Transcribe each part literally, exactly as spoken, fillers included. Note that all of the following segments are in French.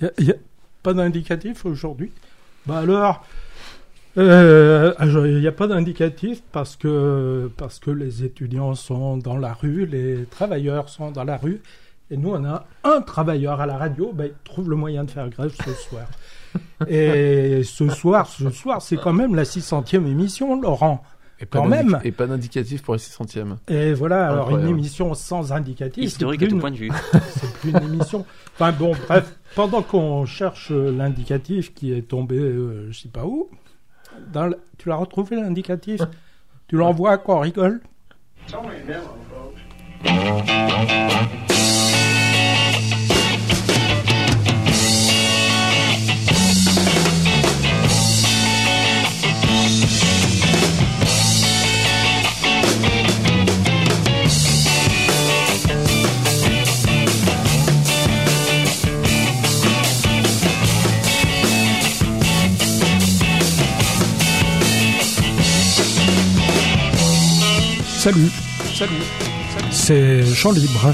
Il n'y a, a pas d'indicatif aujourd'hui? Bah alors, il euh, n'y a pas d'indicatif parce que, parce que les étudiants sont dans la rue, les travailleurs sont dans la rue. Et nous, on a un travailleur à la radio, ben, il trouve le moyen de faire grève ce soir. Et ce soir, ce soir, c'est quand même la six centième émission, Laurent. Et pas, quand même. et pas d'indicatif pour la six centième. Et voilà, alors Incroyable. Une émission sans indicatif. Historique à tout une... point de vue. C'est plus une émission. Enfin bon, bref, pendant qu'on cherche l'indicatif qui est tombé, euh, je sais pas où, dans le... tu l'as retrouvé l'indicatif? Tu l'envoies quand on rigole? Salut, salut, salut. C'est Chant Libre.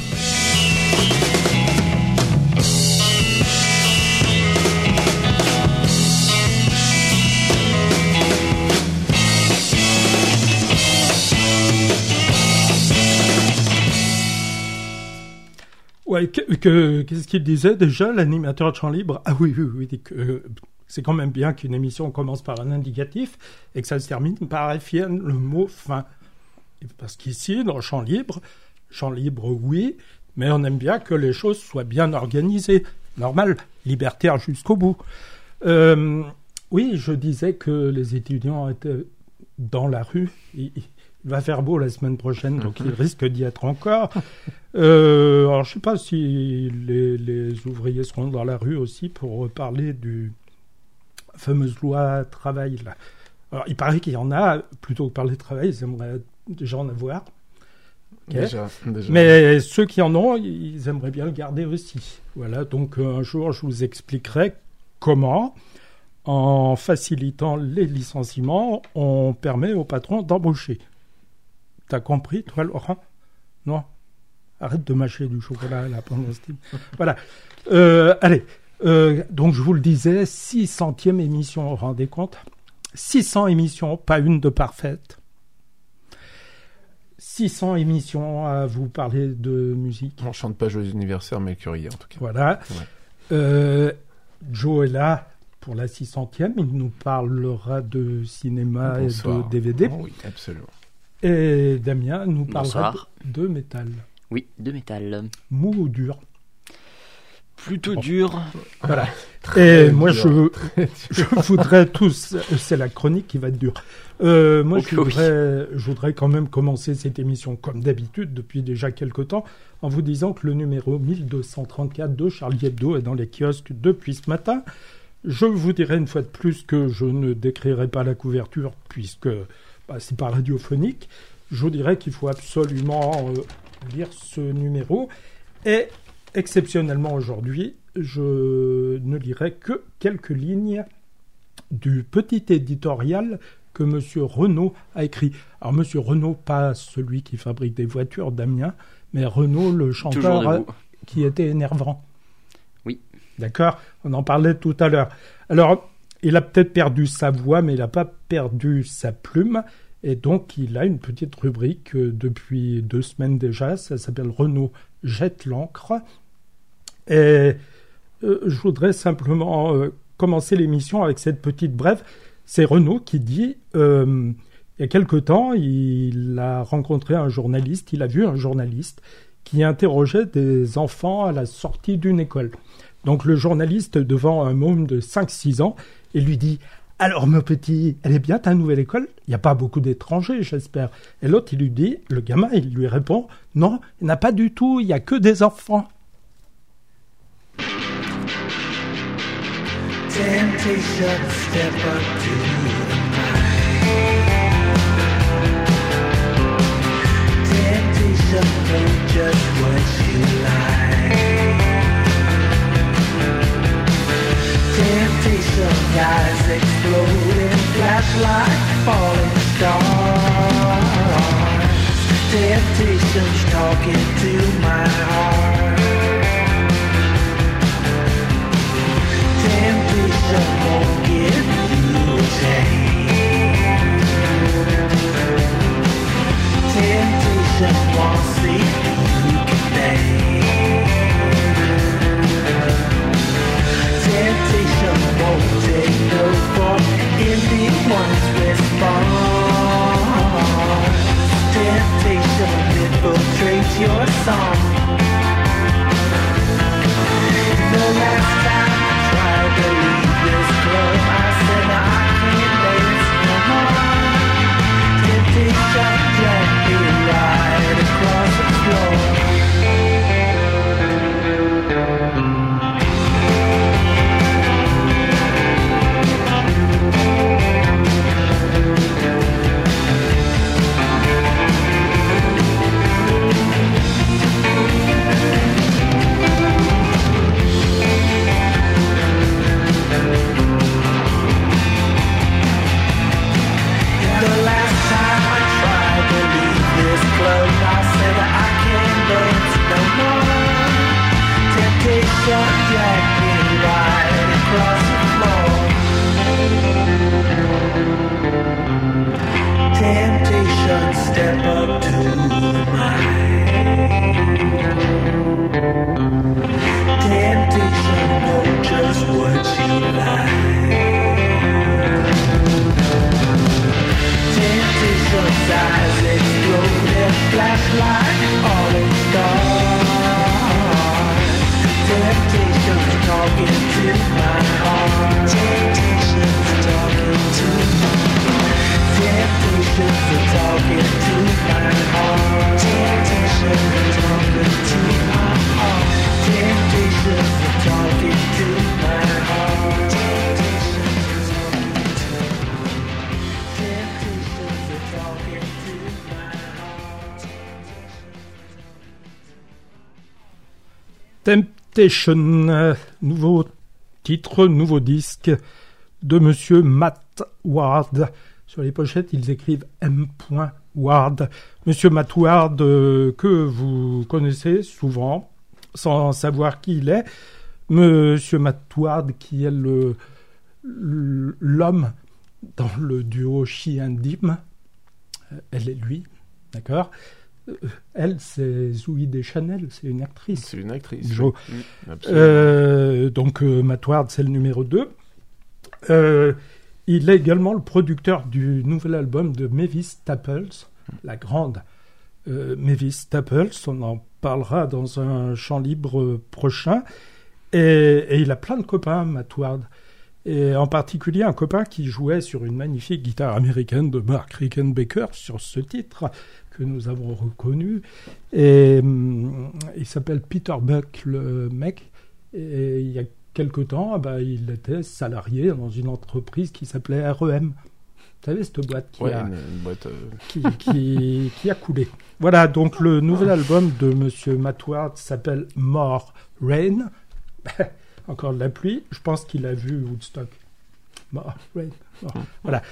Ouais, que, que, qu'est-ce qu'il disait déjà, l'animateur de Chant Libre? Ah oui, oui, oui, que, euh, c'est quand même bien qu'une émission commence par un indicatif et que ça se termine par F I N, le mot fin. Parce qu'ici, dans Chant Libre, Chant Libre, oui, mais on aime bien que les choses soient bien organisées. Normal, libertaire jusqu'au bout. Euh, oui, je disais que les étudiants étaient dans la rue. Il, il va faire beau la semaine prochaine, donc il risque d'y être encore. Euh, alors, je ne sais pas si les, les ouvriers seront dans la rue aussi pour parler du fameuse loi travail. Là. Alors, il paraît qu'il y en a, plutôt que parler de travail, ils aimeraient déjà en avoir. Okay. Déjà, déjà. Mais ceux qui en ont, ils aimeraient bien le garder aussi. Voilà, donc un jour, je vous expliquerai comment, en facilitant les licenciements, on permet aux patrons d'embaucher. T'as compris, toi, Laurent? Non? Arrête de mâcher du chocolat, là, pendant ce temps. Voilà. Euh, allez, euh, donc je vous le disais, six centième émission, vous vous rendez compte? six cents émissions, pas une de parfaite. six cents émissions à vous parler de musique. On ne chante pas Joyeux anniversaire, mais Curie, en tout cas. Voilà. Ouais. Euh, Joe est là pour la six centième. Il nous parlera de cinéma Bonsoir. Et de D V D. Oh, oui, absolument. Et Damien nous parlera Bonsoir. de, de métal. Oui, de métal. Mou ou dur? Plutôt dur. Voilà. Très Et moi, dur, je, je voudrais tous... C'est la chronique qui va être dure. Euh, moi, Ok, je, voudrais, je voudrais quand même commencer cette émission, comme d'habitude, depuis déjà quelques temps, en vous disant que le numéro mille deux cent trente-quatre de Charlie Hebdo est dans les kiosques depuis ce matin. Je vous dirai une fois de plus que je ne décrirai pas la couverture, puisque bah, c'est pas radiophonique. Je vous dirai qu'il faut absolument euh, lire ce numéro. Et exceptionnellement aujourd'hui, je ne lirai que quelques lignes du petit éditorial que M. Renaud a écrit. Alors, M. Renaud, pas celui qui fabrique des voitures, Damien, mais Renaud, le chanteur qui était énervant. Oui. D'accord? On en parlait tout à l'heure. Alors, il a peut-être perdu sa voix, mais il n'a pas perdu sa plume. Et donc, il a une petite rubrique euh, depuis deux semaines déjà. Ça s'appelle Renaud jette l'encre. Et euh, je voudrais simplement euh, commencer l'émission avec cette petite brève. C'est Renaud qui dit, euh, il y a quelque temps, il a rencontré un journaliste, il a vu un journaliste qui interrogeait des enfants à la sortie d'une école. Donc le journaliste, devant un môme de cinq six ans, et lui dit « Alors, mon petit, elle est bien ta nouvelle école? Il n'y a pas beaucoup d'étrangers, j'espère. » Et l'autre, il lui dit, le gamin, il lui répond « Non, il n'y en a pas du tout, il n'y a que des enfants. » Temptation, step up to the mic. Temptation, know just what you like. Temptation, guys exploding, flashlight, falling stars. Temptation's talking to my heart. song. The last time I tried to leave this club, I said I can't dance no more. Temptation dragged me right across the floor. Temptation, step up to the mic. Temptation, know just what you like. Temptation's eyes explode and flash like autumn stars. Temptation's talking to my heart. Temptation's talking to my heart. Temptations are talking to my heart. Temptations are talking to my heart. Temptations are talking to my heart. Temptations are talking to Temptations are talking to my heart. Temptation, euh, nouveau titre, nouveau disque de Monsieur Matt Ward. Sur les pochettes, ils écrivent M. Ward. Monsieur Matt Ward, euh, que vous connaissez souvent, sans savoir qui il est. Monsieur Matt Ward, qui est le, l'homme dans le duo She and Him. Elle est lui, d'accord. Elle, c'est Zooey Deschanel, c'est une actrice. C'est une actrice. Joe. Oui. Mmh, euh, donc, euh, Matt Ward, c'est le numéro deux. Euh, il est également le producteur du nouvel album de Mavis Staples, la grande euh, Mavis Staples. On en parlera dans un champ libre prochain. Et, et il a plein de copains, Matt Ward. Et en particulier un copain qui jouait sur une magnifique guitare américaine de Mark Rickenbacker sur ce titre que nous avons reconnu. Et hum, il s'appelle Peter Buck, le mec. Et il y a quelque temps, bah, il était salarié dans une entreprise qui s'appelait R E M. Vous savez, cette boîte qui, ouais, a, une, une boîte, euh... qui, qui, qui a coulé. Voilà, donc le nouvel album de Monsieur Matt Ward s'appelle More Rain. Encore de la pluie. Je pense qu'il a vu Woodstock. More Rain. More. Voilà.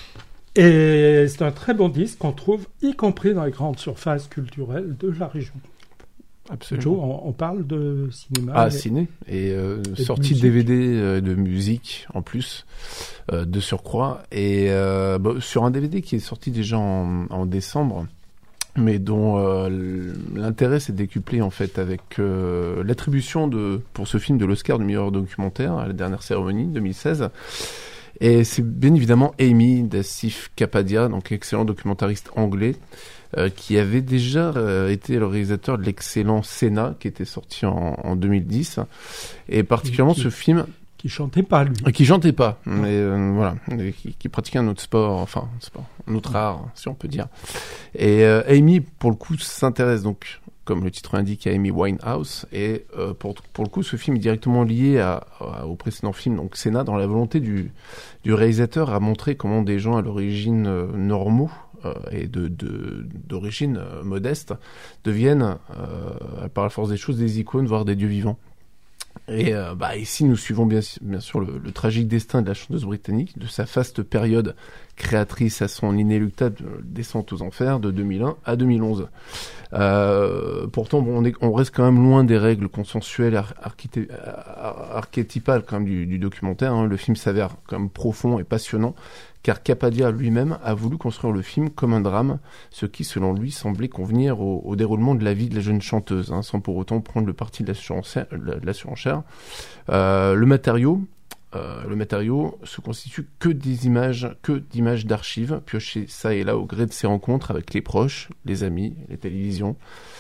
Et c'est un très bon disque qu'on trouve, y compris dans les grandes surfaces culturelles de la région. Absolument. Joe, on, on parle de cinéma. Ah, et... ciné. Et, euh, et sortie de D V D euh, de musique, en plus, euh, de surcroît. Et euh, bah, sur un D V D qui est sorti déjà en, en décembre, mais dont euh, l'intérêt s'est décuplé, en fait, avec euh, l'attribution de, pour ce film de l'Oscar du meilleur documentaire à la dernière cérémonie, deux mille seize. Et c'est bien évidemment Amy d'Asif Kapadia, donc excellent documentariste anglais, euh, qui avait déjà euh, été le réalisateur de l'excellent Senna, qui était sorti en, en deux mille dix. Et particulièrement qui, ce film... Qui chantait pas, lui. Qui chantait pas, mais euh, voilà, et qui, qui pratiquait un autre sport, enfin, un, sport, un autre art, si on peut dire. Et euh, Amy, pour le coup, s'intéresse donc, comme le titre indique, à Amy Winehouse. Et euh, pour, pour le coup, ce film est directement lié à, à, au précédent film, donc Senna, dans la volonté du, du réalisateur à montrer comment des gens à l'origine euh, normaux euh, et de, de, d'origine euh, modeste deviennent, euh, par la force des choses, des icônes, voire des dieux vivants. Et euh, bah, ici, nous suivons bien, bien sûr le, le tragique destin de la chanteuse britannique, de sa faste période créatrice à son inéluctable descente aux enfers de deux mille un à deux mille onze. Euh, pourtant, bon, on, est, on reste quand même loin des règles consensuelles, ar- archité- ar- archétypales quand même du, du documentaire. Hein. Le film s'avère quand même profond et passionnant, car Kapadia lui-même a voulu construire le film comme un drame, ce qui, selon lui, semblait convenir au, au déroulement de la vie de la jeune chanteuse, hein, sans pour autant prendre le parti de la surenchère. La, la surenchère. Euh, le matériau euh, le matériau se constitue que des images, que d'images d'archives, piochées ça et là au gré de ses rencontres avec les proches, les amis, les télévisions,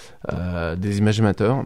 euh, des images amateurs.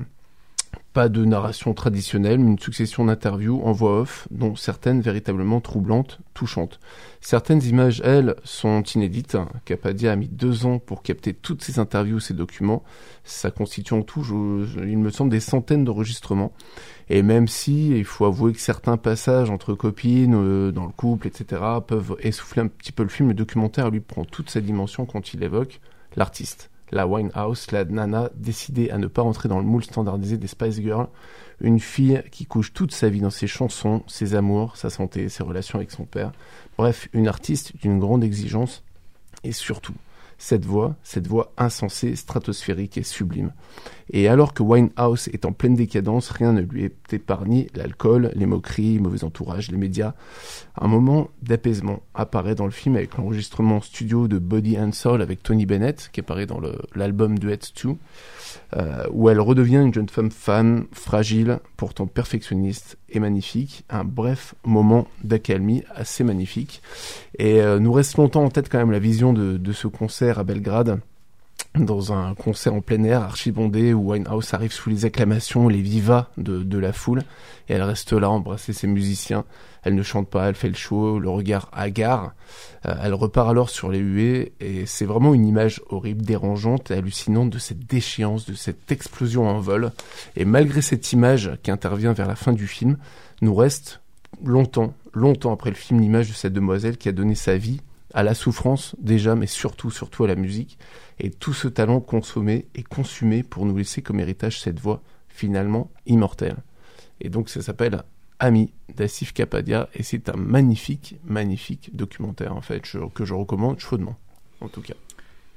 Pas de narration traditionnelle, mais une succession d'interviews en voix off, dont certaines véritablement troublantes, touchantes. Certaines images, elles, sont inédites. Kapadia a mis deux ans pour capter toutes ces interviews, ces documents. Ça constitue en tout, je, il me semble, des centaines d'enregistrements. Et même si, il faut avouer que certains passages entre copines, euh, dans le couple, et cetera, peuvent essouffler un petit peu le film, le documentaire lui prend toute sa dimension quand il évoque l'artiste. La Winehouse, la nana décidée à ne pas rentrer dans le moule standardisé des Spice Girls, une fille qui couche toute sa vie dans ses chansons, ses amours, sa santé, ses relations avec son père. Bref, une artiste d'une grande exigence et surtout, cette voix, cette voix insensée, stratosphérique et sublime. Et alors que Winehouse est en pleine décadence, rien ne lui est épargné, l'alcool, les moqueries, le mauvais entourage, les médias. Un moment d'apaisement apparaît dans le film avec l'enregistrement studio de Body and Soul avec Tony Bennett, qui apparaît dans le, l'album Duets deux, euh, où elle redevient une jeune femme femme, fragile, pourtant perfectionniste et magnifique. Un bref moment d'accalmie assez magnifique. Et euh, nous reste longtemps en tête quand même la vision de, de ce concert à Belgrade, dans un concert en plein air archibondé où Winehouse arrive sous les acclamations, les vivas de, de la foule, et elle reste là, embrasser ses musiciens. Elle ne chante pas, elle fait le show, le regard hagard. Euh, elle repart alors sur les huées, et c'est vraiment une image horrible, dérangeante et hallucinante de cette déchéance, de cette explosion en vol. Et malgré cette image qui intervient vers la fin du film, nous reste longtemps, longtemps après le film, l'image de cette demoiselle qui a donné sa vie à la souffrance déjà, mais surtout, surtout à la musique, et tout ce talent consommé et consumé pour nous laisser comme héritage cette voix finalement immortelle. Et donc ça s'appelle Ami d'Asif Kapadia, et c'est un magnifique, magnifique documentaire en fait, je, que je recommande chaudement, en tout cas.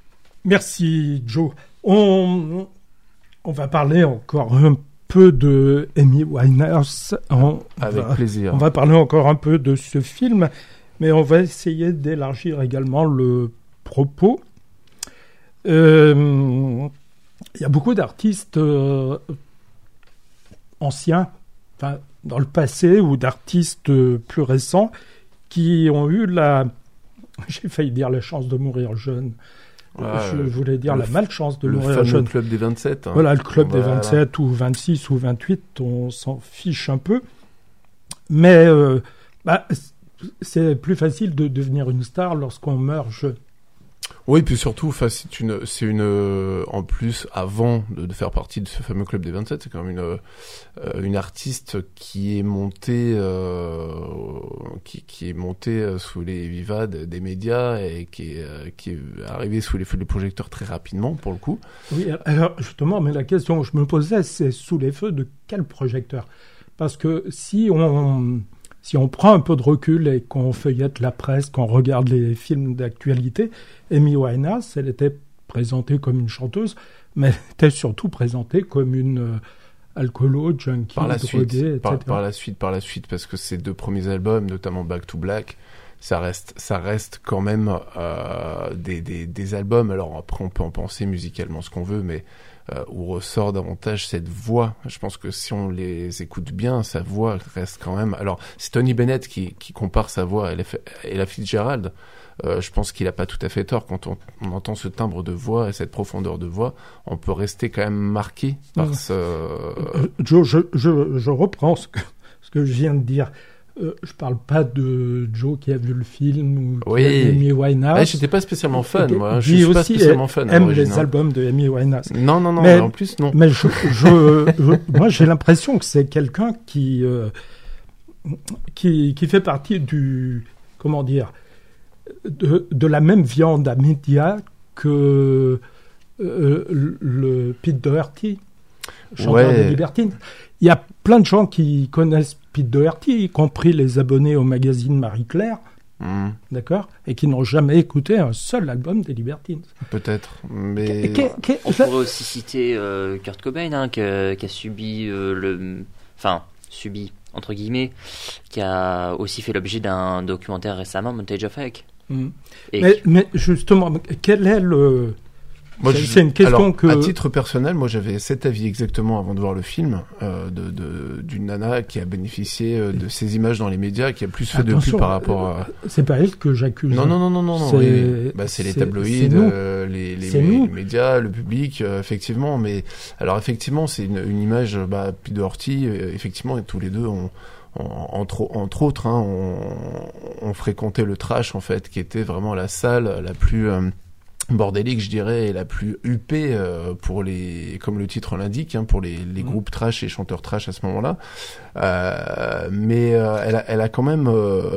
Merci Joe. On, on va parler encore un peu de Amy Winehouse. On Avec va, plaisir. On va parler encore un peu de ce film, mais on va essayer d'élargir également le propos. Euh, il y a beaucoup d'artistes euh, anciens, enfin, dans le passé, ou d'artistes euh, plus récents, qui ont eu la, j'ai failli dire la chance de mourir jeune, Ah, je voulais dire la f- malchance de le mourir fameux jeune. club des vingt-sept. Hein. Voilà, le club Voilà. des vingt-sept ou vingt-six ou vingt-huit, on s'en fiche un peu. Mais euh, bah, c'est plus facile de devenir une star lorsqu'on meurt jeune. Oui, puis surtout, enfin, c'est une, c'est une, euh, en plus, avant de, de faire partie de ce fameux club des vingt-sept, c'est quand même une, euh, une artiste qui est montée, euh, qui, qui est montée euh, sous les vivas de- des médias et qui est, euh, qui est arrivée sous les feux des projecteurs très rapidement, pour le coup. Oui, alors justement, mais la question que je me posais, c'est sous les feux de quel projecteur ? Parce que si on, si on prend un peu de recul et qu'on feuillette la presse, qu'on regarde les films d'actualité, Amy Winehouse, elle était présentée comme une chanteuse, mais elle était surtout présentée comme une euh, alcoolo, junkie, Par la droguée, suite, et cetera. par, par la suite, par la suite, parce que ces deux premiers albums, notamment Back to Black, ça reste, ça reste quand même euh, des, des, des albums. Alors après, on peut en penser musicalement ce qu'on veut, mais euh, où ressort davantage cette voix. Je pense que si on les écoute bien, sa voix reste quand même. Alors, c'est Tony Bennett qui, qui compare sa voix à Ella, Ella Fitzgerald. Euh, je pense qu'il a pas tout à fait tort quand on, on entend ce timbre de voix et cette profondeur de voix. On peut rester quand même marqué par Mmh. ce. Euh, Joe, je, je, je reprends ce que, ce que je viens de dire. Euh, je parle pas de Joe qui a vu le film ou qui Oui. a vu Amy Winehouse. Ah, j'étais pas spécialement fan, moi. Je Lui suis pas aussi spécialement fan. à aime l'origine, les hein. albums de Amy Winehouse. Non, non, non. Mais- mais en plus, non. Mais je, je, je- moi, j'ai l'impression que c'est quelqu'un qui, euh, qui, qui fait partie du, comment dire, de, de la même viande à médias que euh, le, le Pete Doherty, chanteur Ouais. de Libertines. Il y a plein de gens qui connaissent Pete Doherty, y compris les abonnés au magazine Marie-Claire, Hmm, d'accord, et qui n'ont jamais écouté un seul album des Libertines. peut-être, mais Et qu'est- qu'est- On pourrait aussi citer euh, Kurt Cobain, hein, qui, a, qui a subi euh, le. Enfin, subi, entre guillemets, qui a aussi fait l'objet d'un documentaire récemment, Montage of Heck. Mm. Et Mais, mais justement, quel est le, Moi, c'est, je- c'est une question alors, que... à titre personnel, moi j'avais cet avis exactement avant de voir le film euh, de, de d'une nana qui a bénéficié euh, de ces images dans les médias, qui a plus fait de Attention, pub par rapport à. euh, c'est pas elle que j'accuse. Non non non non non non. C'est- oui, oui. Bah, c'est les c'est- tabloïds, c'est nous. euh, les les, C'est mé- nous. les médias, le public, euh, effectivement. Mais alors effectivement, c'est une, une image. Bah, Pete Doherty, euh, effectivement, et tous les deux ont. Entre, entre autres, hein, on, on fréquentait le trash en fait, qui était vraiment la salle la plus euh, bordélique, je dirais, et la plus huppée euh, pour les, comme le titre l'indique, hein, pour les, les Mmh. groupes trash et chanteurs trash à ce moment-là. Euh, mais euh, elle, a, elle a quand même.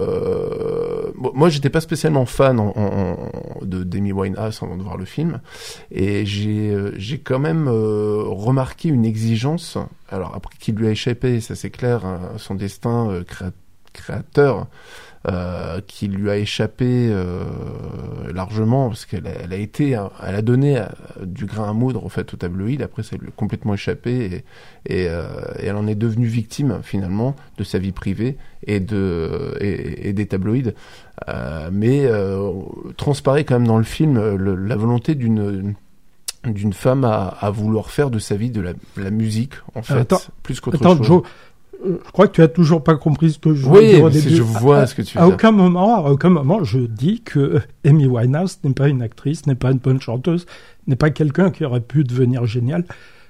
Euh, bon, moi, j'étais pas spécialement fan en, en, de d'Amy Winehouse avant de voir le film, et j'ai, j'ai quand même euh, remarqué une exigence. Alors après, qui lui a échappé, ça c'est clair, hein, son destin euh, créa- créateur. Euh, qui lui a échappé euh, largement parce qu'elle a, elle a été, elle a donné euh, du grain à moudre en fait au tabloïd. Après, ça lui a complètement échappé et, et, euh, et elle en est devenue victime finalement de sa vie privée et de et, et des tabloïds. Euh, mais euh, transparaît quand même dans le film le, la volonté d'une d'une femme à, à vouloir faire de sa vie de la, la musique en fait, Attends, plus qu'autre Attends, chose. Joe, euh, je crois que tu as toujours pas compris ce que je veux Oui, dire au mais c'est- début. je vois à, ce que tu à veux dire. aucun moment, à aucun moment, je dis que Amy Winehouse n'est pas une actrice, n'est pas une bonne chanteuse, n'est pas quelqu'un qui aurait pu devenir génial.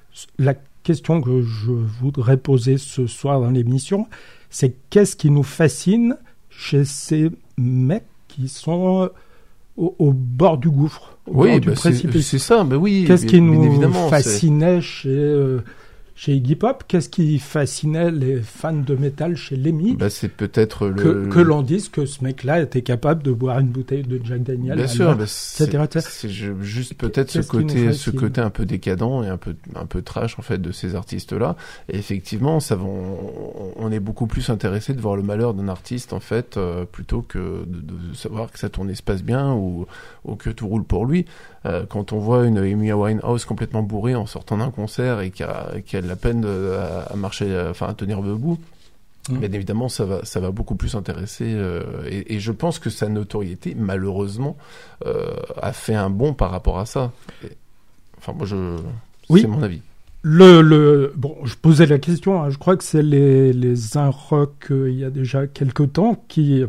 La question que je voudrais poser ce soir dans l'émission, c'est qu'est-ce qui nous fascine chez ces mecs qui sont au, au bord du gouffre, au Oui, bord du bah c'est, précipice. c'est ça, bah oui. Qu'est-ce bien- qui bien nous évidemment, c'est- fascinait chez, euh, chez Iggy Pop? Qu'est-ce qui fascinait les fans de métal chez Lemmy? Bah, c'est peut-être le. que, que l'on dise que ce mec-là était capable de boire une bouteille de Jack Daniel. Bien à sûr, l'heure, bah, et c'est, cetera. c'est ju- juste peut-être ce Qu'est-ce qui nous côté, ce fascine côté un peu décadent et un peu, un peu trash en fait de ces artistes-là. Et effectivement, ça va, on, on est beaucoup plus intéressé de voir le malheur d'un artiste en fait, euh, plutôt que de, de savoir que sa tournée se passe bien ou, ou que tout roule pour lui. Euh, quand on voit une Amy Winehouse complètement bourrée en sortant d'un concert et qui a, qui a de la peine de, à, à marcher, enfin à tenir debout. Mmh. Bien évidemment, ça va, ça va beaucoup plus intéresser. Euh, et, et je pense que sa notoriété, malheureusement, euh, a fait un bond par rapport à ça. Et, enfin, moi, je, Oui. c'est mon avis. Le, le, bon, je posais la question, hein, je crois que c'est les, les Un Rock, euh, il y a déjà quelque temps, qui,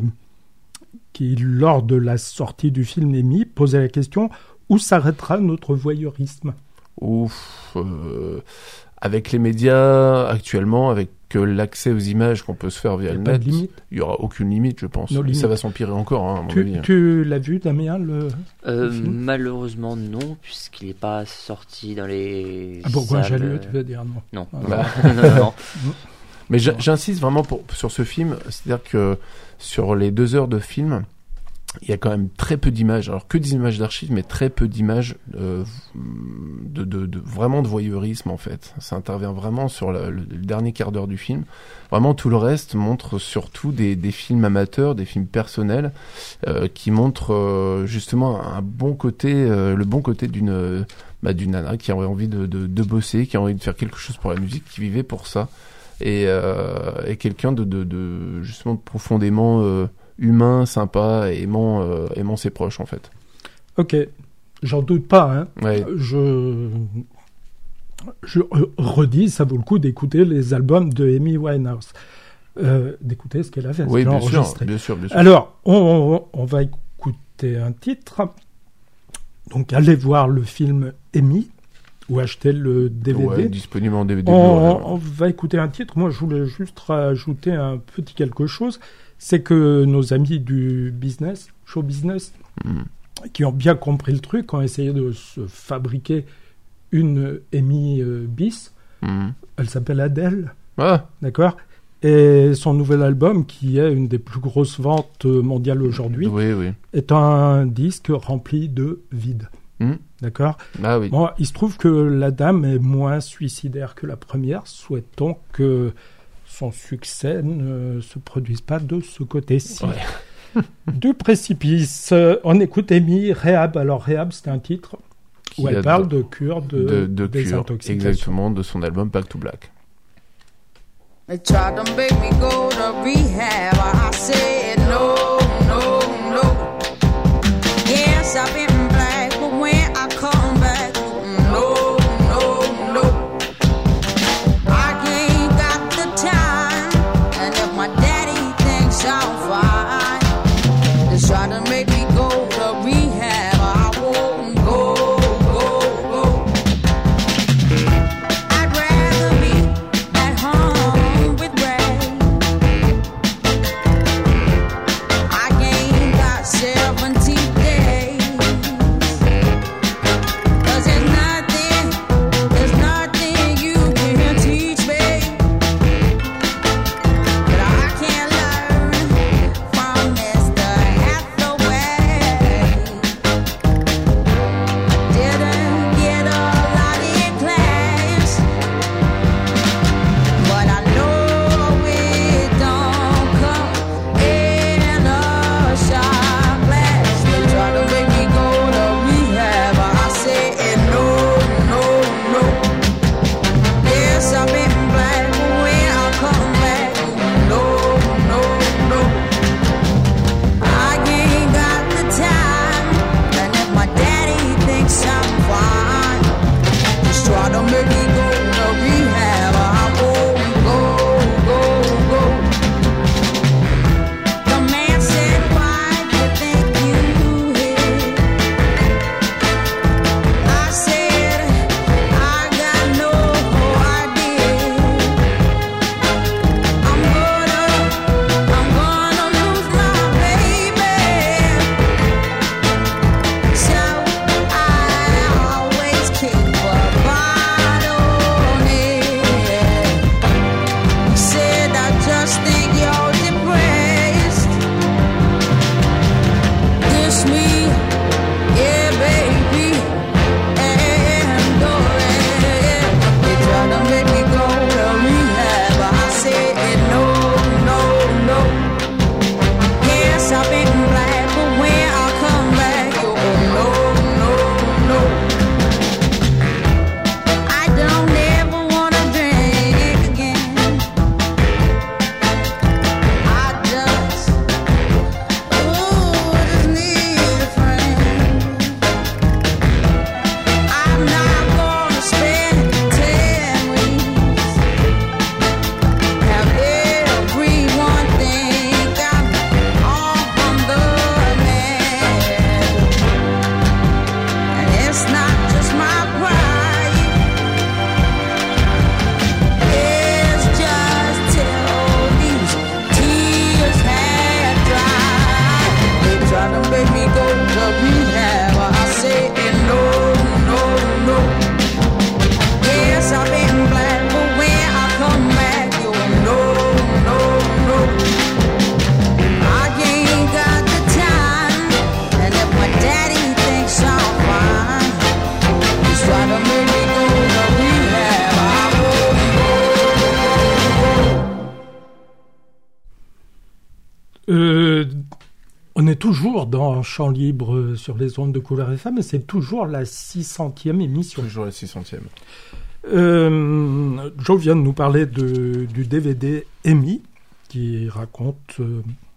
qui, lors de la sortie du film Amy, posaient la question où s'arrêtera notre voyeurisme? Ouf. Euh, avec les médias actuellement, avec euh, l'accès aux images qu'on peut se faire via Il le n'y a pas net, de limite. il y aura aucune limite, je pense. No Et limit. ça va s'empirer encore, hein, à mon Tu, avis. tu l'as vu, Damien, le... Euh, Le film malheureusement non, puisqu'il n'est pas sorti dans les Ah, Bourgoin salles. Jallieu, tu veux dire, non. Non. Ah, Bah. non, non, non. Mais j'a- j'insiste vraiment pour, sur ce film, c'est-à-dire que sur les deux heures de film, il y a quand même très peu d'images, alors que des images d'archives, mais très peu d'images euh, de, de, de vraiment de voyeurisme en fait. Ça intervient vraiment sur le, le, le dernier quart d'heure du film. Vraiment tout le reste montre surtout des, des films amateurs, des films personnels euh, qui montrent euh, justement un bon côté, euh, le bon côté d'une bah, d'une nana qui a envie de, de, de bosser, qui a envie de faire quelque chose pour la musique, qui vivait pour ça, et, euh, et quelqu'un de, de, de justement profondément euh, humain, sympa, et aimant, euh, aimant ses proches en fait. Ok, j'en doute pas. Hein. Ouais. Je, je redis, ça vaut le coup d'écouter les albums de Amy Winehouse. Euh, d'écouter ce qu'elle a fait. Oui, ce qu'elle a bien sûr, enregistré. bien sûr, bien sûr. Alors, on, on va écouter un titre. Donc, allez voir le film Amy ou acheter le D V D. Ouais, disponible en D V D. On, on va écouter un titre. Moi, je voulais juste rajouter un petit quelque chose. C'est que nos amis du business, show business, Mm. qui ont bien compris le truc, ont essayé de se fabriquer une Amy euh, bis. Mm. Elle s'appelle Adele, Ah, d'accord? Et son nouvel album, qui est une des plus grosses ventes mondiales aujourd'hui, oui, oui. est un disque rempli de vide. Mm. D'accord? Ah oui. Bon, il se trouve que la dame est moins suicidaire que la première. Souhaitons que son succès ne se produise pas de ce côté-ci. Ouais. Du précipice, euh, on écoute Amy, Rehab. Alors, Rehab, c'est un titre où Qui elle a parle de cure de, de, de cure, désintoxication. exactement, de son album Back to Black. They tried to make me go to rehab. I said no, no, no. Yes, I've been black, but when I come back, Euh, on est toujours dans Champ Libre sur les ondes de Couleur F M, et c'est toujours la six centième émission. Toujours la six centième. Euh, Joe vient de nous parler de, du D V D Amy, qui raconte euh,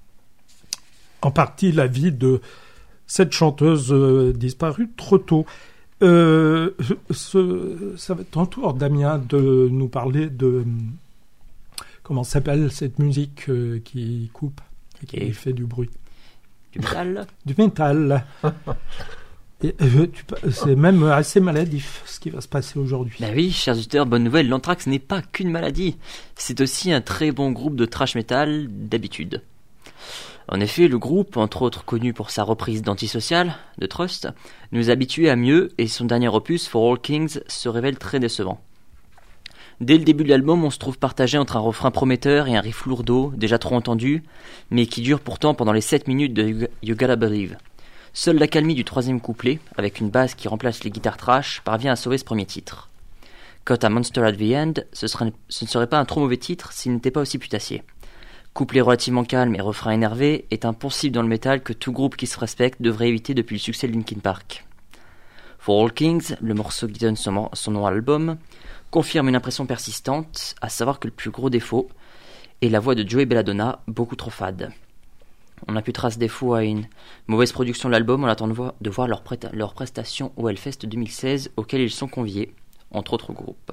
en partie la vie de cette chanteuse euh, disparue trop tôt. Euh, ce, ça va être ton tour, Damien, de nous parler de... Comment s'appelle cette musique euh, qui coupe, qui Et fait du bruit? Du métal. Du métal. Et, euh, tu, c'est même assez maladif ce qui va se passer aujourd'hui. Bah oui, chers auditeurs, bonne nouvelle, l'anthrax n'est pas qu'une maladie. C'est aussi un très bon groupe de thrash metal d'habitude. En effet, le groupe, entre autres connu pour sa reprise d'Antisocial, de Trust, nous habituait à mieux et son dernier opus, For All Kings, se révèle très décevant. Dès le début de l'album, on se trouve partagé entre un refrain prometteur et un riff lourdeau, déjà trop entendu, mais qui dure pourtant pendant les sept minutes de You Gotta Believe. Seule l'accalmie du troisième couplet, avec une basse qui remplace les guitares trash, parvient à sauver ce premier titre. Quant à Monster at the End, ce, serait, ce ne serait pas un trop mauvais titre s'il n'était pas aussi putassier. Couplet relativement calme et refrain énervé est un poncif dans le métal que tout groupe qui se respecte devrait éviter depuis le succès de Linkin Park. For All Kings, le morceau qui donne son, son nom à l'album, confirme une impression persistante, à savoir que le plus gros défaut est la voix de Joey Belladonna, beaucoup trop fade. On a pu tracer défaut à une mauvaise production de l'album en attendant de voir, de voir leur, pré- leur prestation au Hellfest deux mille seize auquel ils sont conviés, entre autres groupes.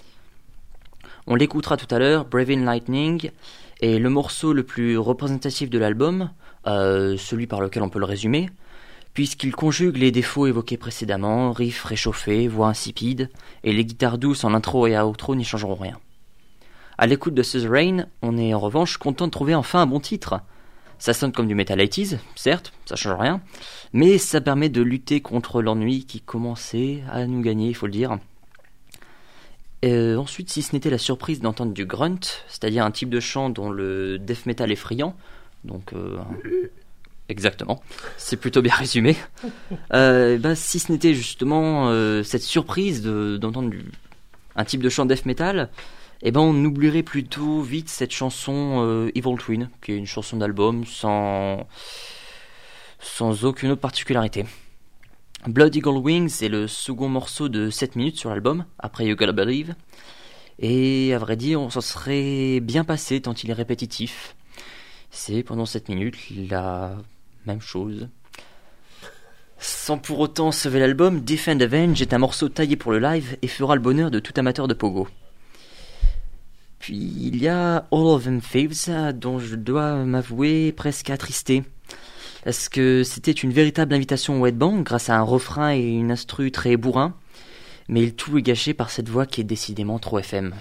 On l'écoutera tout à l'heure, Brave in Lightning est le morceau le plus représentatif de l'album, euh, celui par lequel on peut le résumer, puisqu'il conjugue les défauts évoqués précédemment, riff réchauffé, voix insipide, et les guitares douces en intro et outro n'y changeront rien. À l'écoute de Suzerain, on est en revanche content de trouver enfin un bon titre. Ça sonne comme du metal eighties, certes, ça change rien, mais ça permet de lutter contre l'ennui qui commençait à nous gagner, il faut le dire. Euh, ensuite, si ce n'était la surprise d'entendre du grunt, c'est-à-dire un type de chant dont le death metal est friand, donc euh, exactement, c'est plutôt bien résumé. Euh, bah, si ce n'était justement euh, cette surprise de, d'entendre du, un type de chant death metal, eh ben on oublierait plutôt vite cette chanson euh, Evil Twin, qui est une chanson d'album sans sans aucune autre particularité. Blood Eagle Wings est le second morceau de sept minutes sur l'album, après You Gotta Believe, et à vrai dire, on s'en serait bien passé tant il est répétitif. C'est pendant sept minutes la même chose. Sans pour autant sauver l'album, Defend Avenge est un morceau taillé pour le live et fera le bonheur de tout amateur de pogo. Puis il y a All of Them Thieves, dont je dois m'avouer presque attristé. Parce que c'était une véritable invitation au headbang grâce à un refrain et une instru très bourrin, mais le tout est gâché par cette voix qui est décidément trop F M.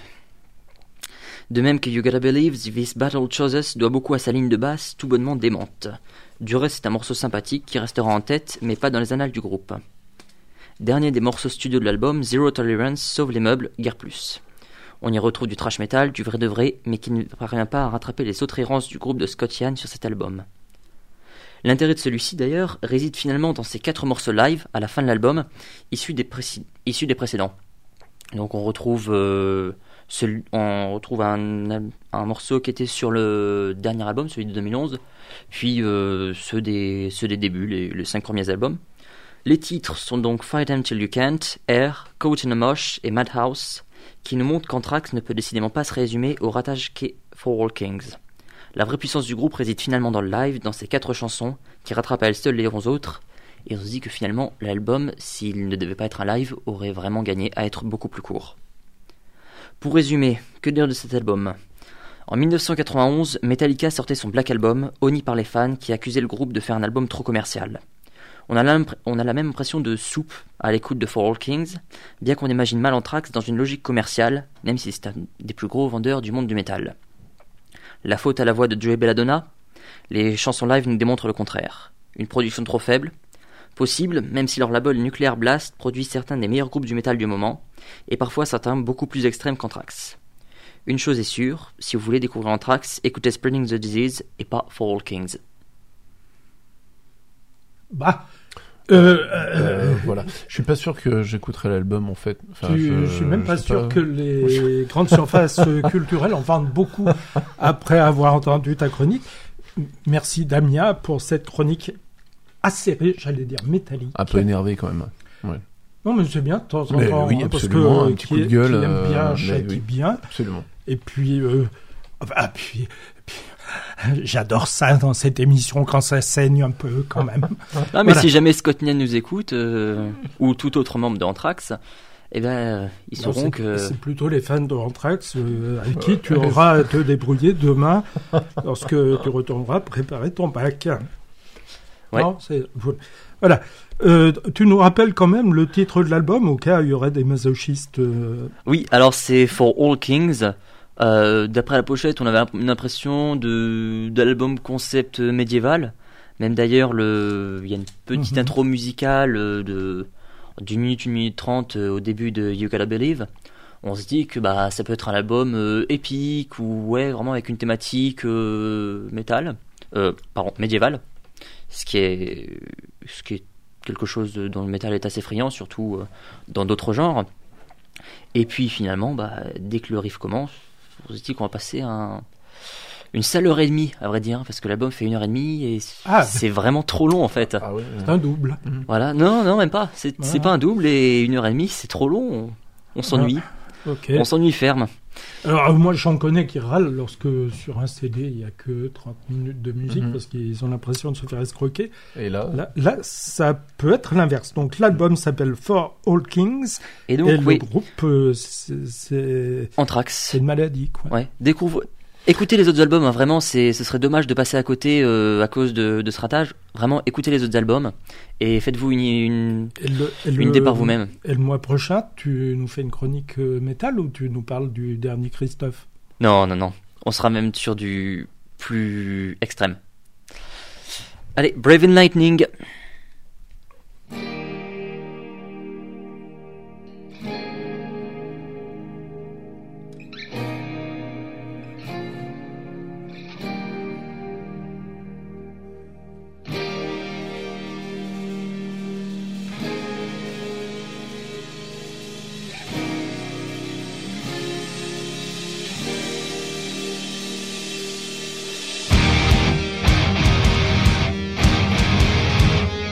De même que You Gotta Believe, This Battle Chose Us doit beaucoup à sa ligne de basse tout bonnement démente. Du reste, c'est un morceau sympathique qui restera en tête, mais pas dans les annales du groupe. Dernier des morceaux studio de l'album, Zero Tolerance sauve les meubles, guère plus. On y retrouve du thrash metal, du vrai de vrai, mais qui ne parvient pas à rattraper les autres errances du groupe de Scott Ian sur cet album. L'intérêt de celui-ci d'ailleurs réside finalement dans ces quatre morceaux live à la fin de l'album, issus des, préci- issus des précédents. Donc on retrouve, euh, celui- on retrouve un, un morceau qui était sur le dernier album, celui de deux mille onze, puis euh, ceux, des, ceux des débuts, les, les cinq premiers albums. Les titres sont donc Fight Until You Can't, Air, Caught in a Mosh et Madhouse, qui nous montrent qu'Anthrax ne peut décidément pas se résumer au ratage qu'est For All Kings. La vraie puissance du groupe réside finalement dans le live, dans ces quatre chansons, qui rattrapent à elles seules les onze autres, et on se dit que finalement, l'album, s'il ne devait pas être un live, aurait vraiment gagné à être beaucoup plus court. Pour résumer, que dire de cet album ? En dix-neuf cent quatre-vingt-onze, Metallica sortait son Black Album, honni par les fans qui accusaient le groupe de faire un album trop commercial. On a, on a la même impression de soupe à l'écoute de For All Kings, bien qu'on imagine mal Anthrax dans une logique commerciale, même si c'est un des plus gros vendeurs du monde du métal. La faute à la voix de Joey Belladonna ? Les chansons live nous démontrent le contraire. Une production trop faible ? Possible, même si leur label Nuclear Blast produit certains des meilleurs groupes du métal du moment, et parfois certains beaucoup plus extrêmes qu'Anthrax. Une chose est sûre, si vous voulez découvrir Anthrax, écoutez Spreading the Disease et pas For All Kings. Bah, euh, euh, Euh, voilà. Je suis pas sûr que j'écouterai l'album en fait. Enfin, tu- je, je suis même pas je sais sûr pas. que les grandes surfaces culturelles en vendent beaucoup après avoir entendu ta chronique. merci Damien pour cette chronique acérée, j'allais dire métallique. Un peu énervé quand même. Ouais. Non, mais c'est bien de temps en Mais temps, oui, hein, parce que absolument, un euh, petit qui, coup de gueule, qui aime bien euh, châtie mais oui. bien. Absolument. Et puis, euh, ah, puis, puis, j'adore ça dans cette émission quand ça saigne un peu quand même. Ah, mais Voilà. si jamais Scott Nian nous écoute, euh, ou tout autre membre d'Anthrax, eh ben, euh, ils Non, sauront c'est, que... c'est plutôt les fans de Anthrax euh, avec qui tu auras à te débrouiller demain lorsque tu retourneras préparer ton bac. Ouais. Non, c'est... Voilà. Euh, tu nous rappelles quand même le titre de l'album au cas où il y aurait des masochistes. euh, Oui, alors c'est For All Kings. Euh, d'après la pochette, on avait une impression de d'album concept médiéval. Même d'ailleurs, le il y a une petite Mhm. intro musicale euh, de d'une minute, une minute trente euh, au début de You Gotta Believe. On se dit que bah ça peut être un album euh, épique ou ouais vraiment avec une thématique euh, métal, euh, pardon médiéval. Ce qui est ce qui est quelque chose de- dont le métal est assez friand, surtout euh, dans d'autres genres. Et puis finalement, bah, dès que le riff commence, on se dit qu'on va passer un, une sale heure et demie, à vrai dire, parce que l'album fait une heure et demie et Ah. c'est vraiment trop long en fait. Ah ouais. C'est un double. Voilà, non, non, même pas. C'est, Voilà. c'est pas un double et une heure et demie, c'est trop long. On, on s'ennuie, Ok. on s'ennuie ferme. Alors, euh, moi, j'en connais qui râlent lorsque sur un C D, il n'y a que trente minutes de musique Mhm. parce qu'ils ont l'impression de se faire escroquer. Et là, Là, là, ça peut être l'inverse. Donc, l'album s'appelle For All Kings Et donc, et oui, le groupe, euh, c'est, c'est, Anthrax. c'est une maladie, quoi. Ouais, découvre. Écoutez les autres albums, hein, vraiment, c'est, ce serait dommage de passer à côté euh, à cause de, de ce ratage. Vraiment, écoutez les autres albums et faites-vous une, une, Et le, et une le- idée par vous-même. Et le mois prochain, tu nous fais une chronique euh, métal ou tu nous parles du dernier Christophe? Non, non, non. On sera même sur du plus extrême. Allez, Brave and Lightning. Thank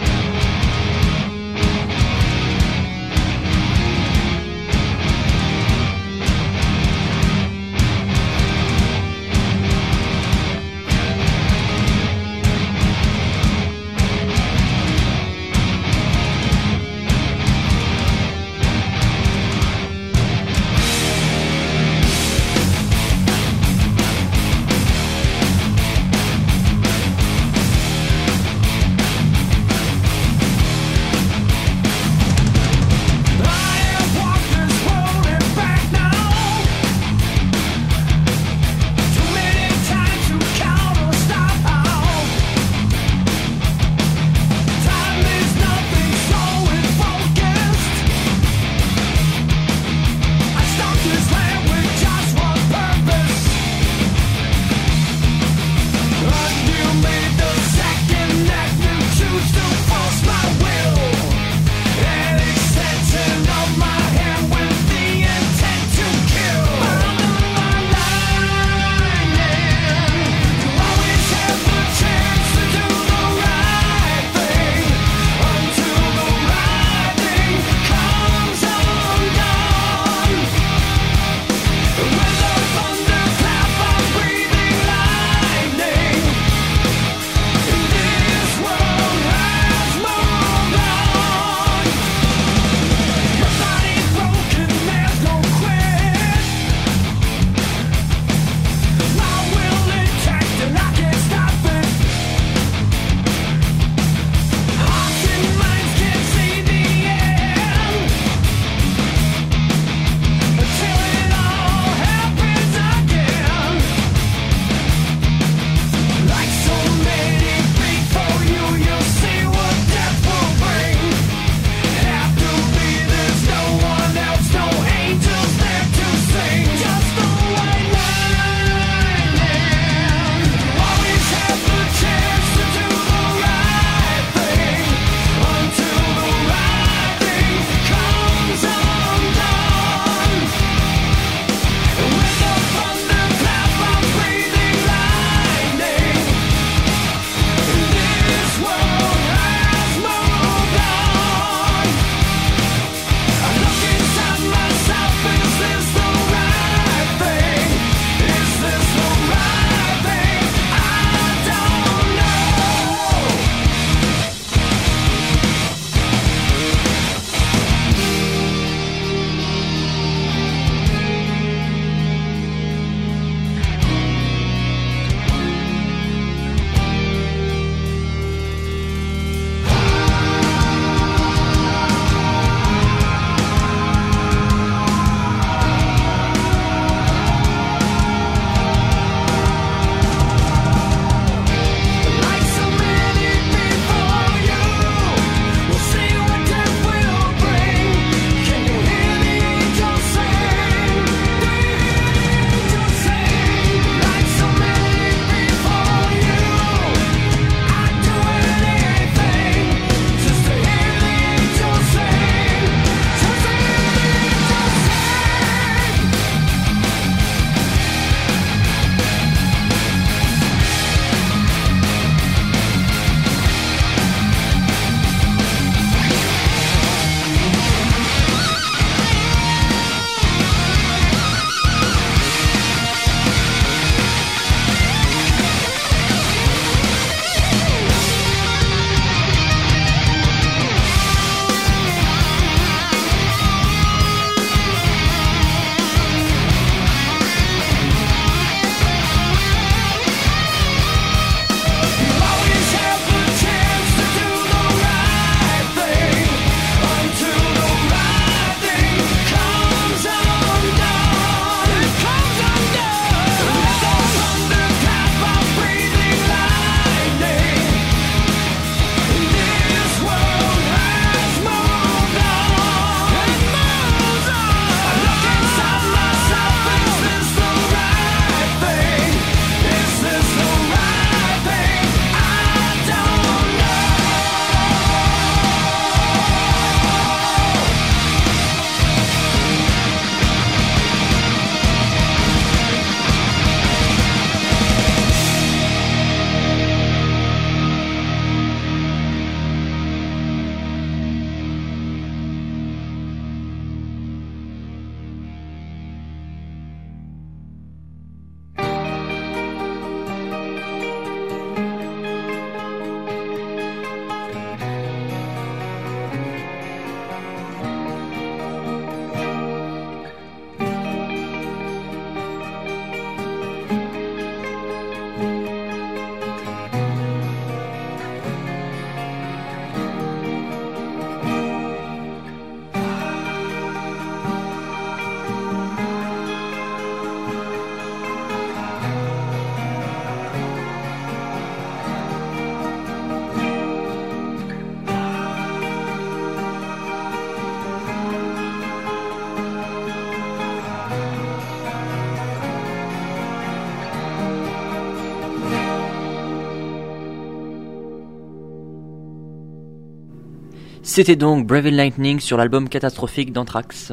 C'était donc Brave and Lightning sur l'album Catastrophique d'Anthrax.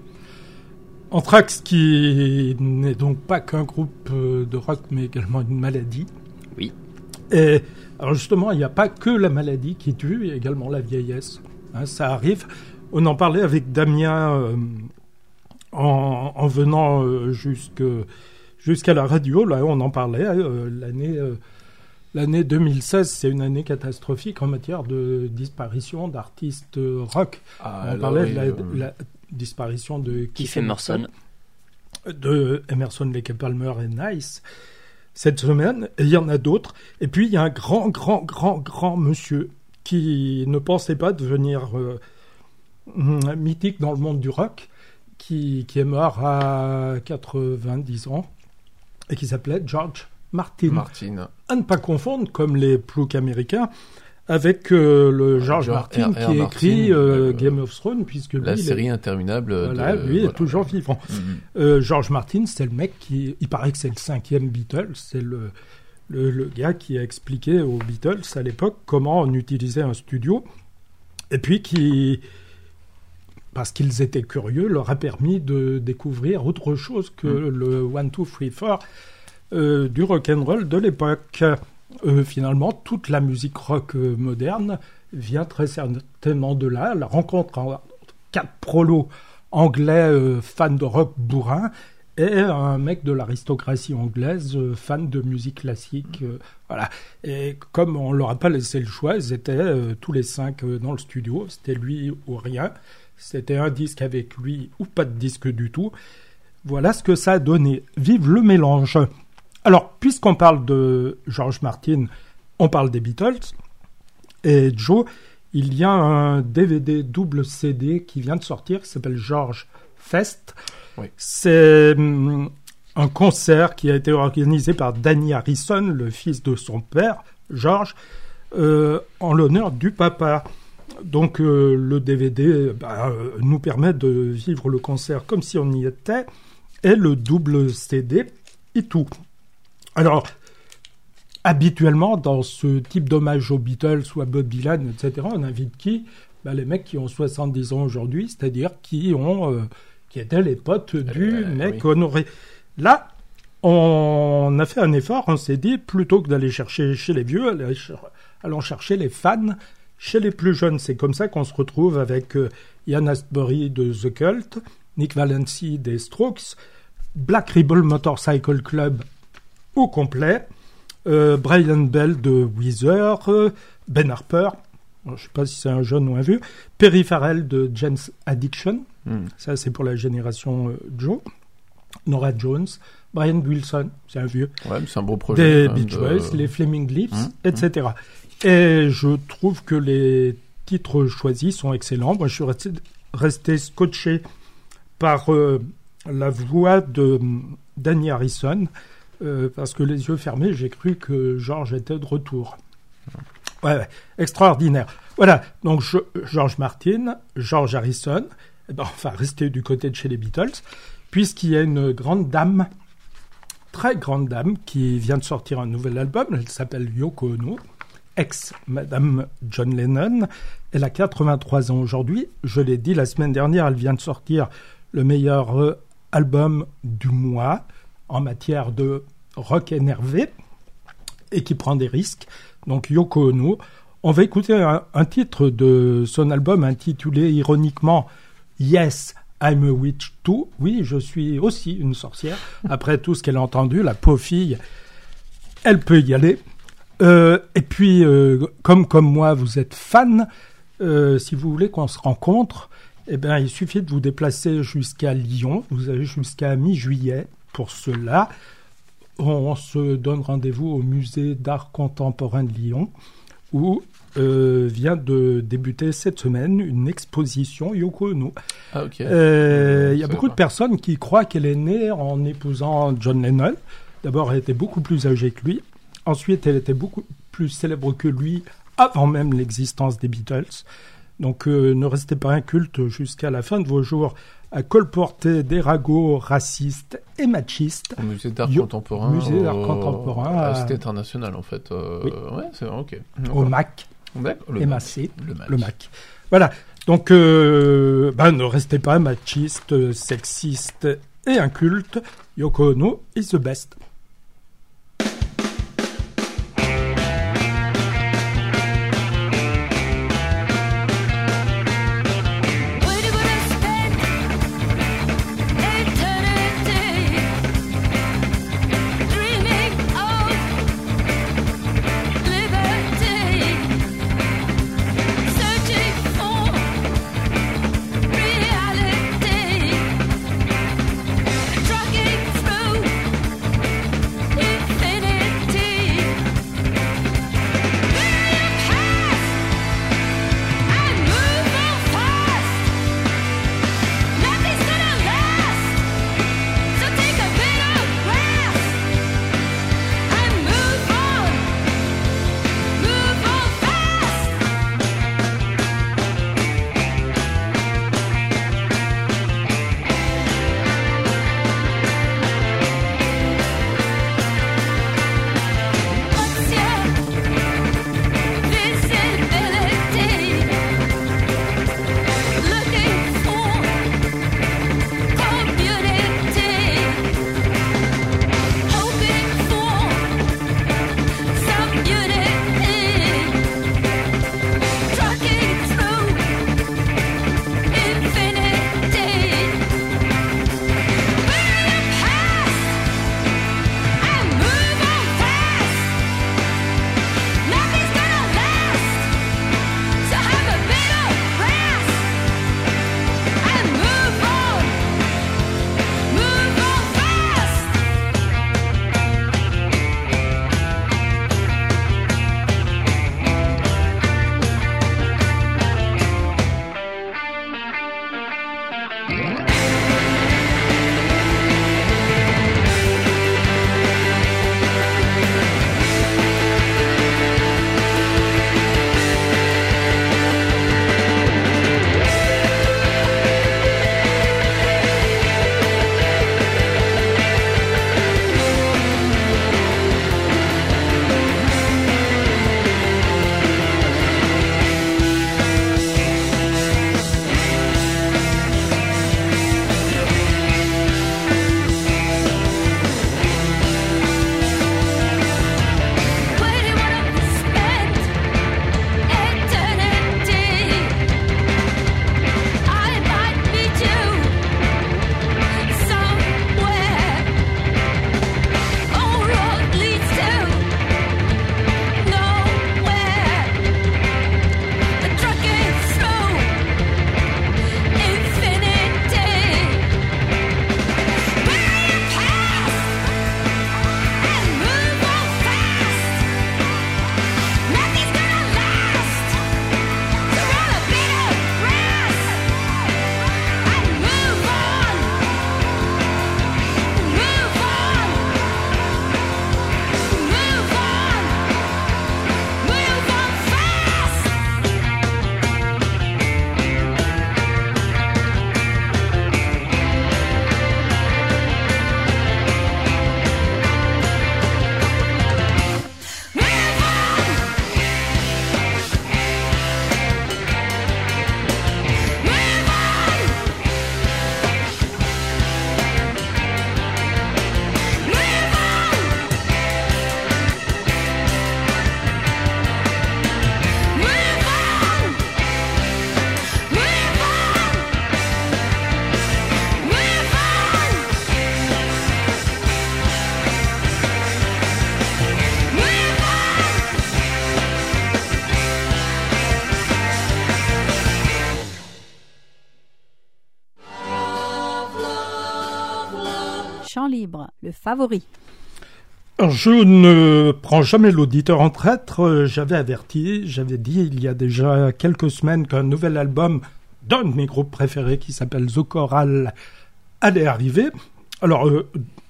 Anthrax qui n'est donc pas qu'un groupe de rock mais également une maladie. Oui. Et alors justement, il n'y a pas que la maladie qui tue, il y a également la vieillesse. Hein, ça arrive. On en parlait avec Damien euh, en, en venant euh, jusque, jusqu'à la radio. Là, on en parlait. Euh, l'année, euh, l'année deux mille seize, c'est une année catastrophique en matière de disparition d'artistes euh, rock. Ah, on alors, parlait oui, de la, euh, la disparition de Keith Emerson. de Emerson, Lake Palmer et Nice cette semaine, et il y en a d'autres. Et puis il y a un grand, grand, grand, grand monsieur qui ne pensait pas devenir euh, mythique dans le monde du rock, qui, qui est mort à quatre-vingt-dix ans, et qui s'appelait George Martin. Martin. À ne pas confondre, comme les ploucs américains, avec euh, le George George Martin R. R. qui Martin, écrit euh, euh, Game of Thrones, puisque lui, La il série est, interminable. voilà, de, lui voilà. est toujours vivant. Mhm. Euh, George Martin, c'est le mec qui, il paraît que c'est le cinquième Beatles, c'est le, le, le gars qui a expliqué aux Beatles à l'époque comment on utilisait un studio, et puis qui, parce qu'ils étaient curieux, leur a permis de découvrir autre chose que Mhm. le one, two, three, four euh, du rock'n'roll de l'époque. Euh, finalement, toute la musique rock euh, moderne vient très certainement de là. La rencontre en quatre prolos anglais euh, fans de rock bourrin et un mec de l'aristocratie anglaise euh, fan de musique classique. Euh, voilà. Et comme on leur a pas laissé le choix, ils étaient euh, tous les cinq euh, dans le studio. C'était lui ou rien. C'était un disque avec lui ou pas de disque du tout. Voilà ce que ça a donné. Vive le mélange. Alors, puisqu'on parle de George Martin, on parle des Beatles. Et Joe, il y a un D V D double C D qui vient de sortir, qui s'appelle George Fest. Oui. C'est hum, un concert qui a été organisé par Danny Harrison, le fils de son père, George, euh, en l'honneur du papa. Donc euh, le D V D bah, euh, nous permet de vivre le concert comme si on y était, et le double C D et tout. Alors, habituellement, dans ce type d'hommage aux Beatles ou à Bob Dylan, et cetera, on invite qui ? Ben, les mecs qui ont soixante-dix ans aujourd'hui, c'est-à-dire qui ont, euh, qui étaient les potes du Euh, mec oui. honoré. Là, on a fait un effort, on s'est dit, plutôt que d'aller chercher chez les vieux, allez ch- allons chercher les fans chez les plus jeunes. C'est comme ça qu'on se retrouve avec euh, Ian Astbury de The Cult, Nick Valenci des Strokes, Black Rebel Motorcycle Club au complet, euh, Brian Bell de Weezer, euh, Ben Harper, bon, je ne sais pas si c'est un jeune ou un vieux, Perry Farrell de James Addiction, Mm. ça c'est pour la génération euh, Joe, Nora Jones, Brian Wilson, c'est un vieux, Ouais, mais c'est un beau projet. des quand même, Beach de- Boys, les Flaming Lips, Mmh, et cetera. Et je trouve que les titres choisis sont excellents. Moi, je suis resté, resté scotché par euh, la voix de Danny Harrison, euh, parce que les yeux fermés, j'ai cru que George était de retour. Ouais, ouais, extraordinaire. Voilà, donc je, George Martin, George Harrison, eh ben, enfin, rester du côté de chez les Beatles, puisqu'il y a une grande dame, très grande dame, qui vient de sortir un nouvel album. Elle s'appelle Yoko Ono, ex-Madame John Lennon. Elle a quatre-vingt-trois ans aujourd'hui. Je l'ai dit la semaine dernière, elle vient de sortir le meilleur euh, album du mois en matière de rock énervé et qui prend des risques. Donc Yoko Ono. On va écouter un, un titre de son album intitulé ironiquement « Yes, I'm a witch too ». Oui, je suis aussi une sorcière. Après tout ce qu'elle a entendu, la pauvre fille, elle peut y aller. Euh, et puis, euh, comme, comme moi, vous êtes fan, euh, si vous voulez qu'on se rencontre, eh ben, il suffit de vous déplacer jusqu'à Lyon. Vous avez jusqu'à mi-juillet pour cela. On se donne rendez-vous au musée d'art contemporain de Lyon, où euh, vient de débuter cette semaine une exposition Yoko Ono. Ah, ok. Euh, Il y a Je beaucoup savais de pas. personnes qui croient qu'elle est née en épousant John Lennon. D'abord, elle était beaucoup plus âgée que lui. Ensuite, elle était beaucoup plus célèbre que lui avant même l'existence des Beatles. Donc, euh, ne restez pas inculte jusqu'à la fin de vos jours à colporter des ragots racistes et machistes. Au musée d'art Yo- contemporain. musée d'art au- contemporain, À la à- Cité internationale, en fait. Euh, Oui. Ouais, c'est vrai, ok. au M A C, D'accord, le M A Mac. C, Le Mac. le M A C. Voilà. Donc, euh, ben, ne restez pas machiste, sexiste et inculte. Yoko Ono is the best. Chant libre, le favori. Alors, je ne prends jamais l'auditeur en traître. J'avais averti, j'avais dit il y a déjà quelques semaines qu'un nouvel album d'un de mes groupes préférés qui s'appelle The Choral allait arriver. Alors, euh,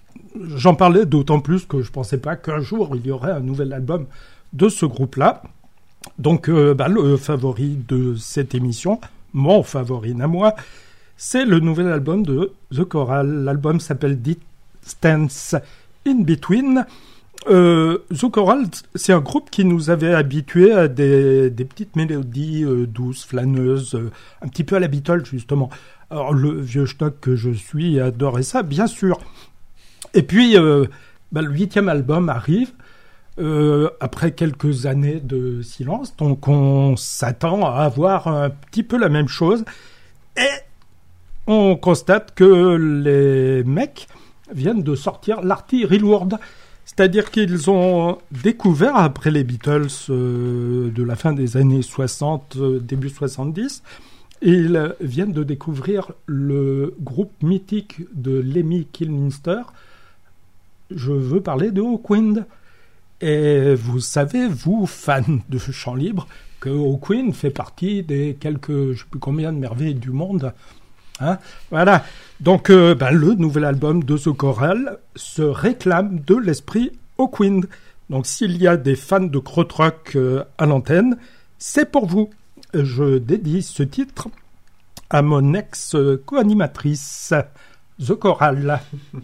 j'en parlais d'autant plus que je pensais pas qu'un jour il y aurait un nouvel album de ce groupe-là. Donc, euh, bah, le favori de cette émission, mon favori à moi, c'est le nouvel album de The Choral. L'album s'appelle Distance in Between. Euh, The Coral, c'est un groupe qui nous avait habitués à des, des petites mélodies euh, douces, flâneuses, euh, un petit peu à la Beatles, justement. Alors, le vieux schnock que je suis adorait ça, bien sûr. Et puis, euh, bah, le huitième album arrive, euh, après quelques années de silence, donc on s'attend à avoir un petit peu la même chose. Et on constate que les mecs viennent de sortir l'artillerie lourde. C'est-à-dire qu'ils ont découvert, après les Beatles euh, de la fin des années soixante, euh, début soixante-dix, ils viennent de découvrir le groupe mythique de Lemmy Kilmister. Je veux parler de Hawkwind. Et vous savez, vous, fans de chant libre, que Hawkwind fait partie des quelques, je ne sais plus combien de merveilles du monde. Hein, voilà. Donc, euh, ben, le nouvel album de The Coral se réclame de l'esprit Hawkwind. Donc, s'il y a des fans de krautrock euh, à l'antenne, c'est pour vous. Je dédie ce titre à mon ex-co-animatrice, The Coral.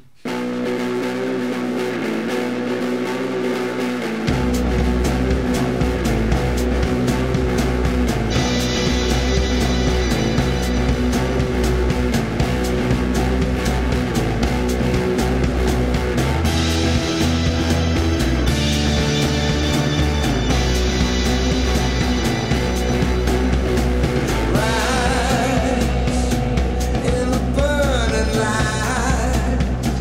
In the burning light,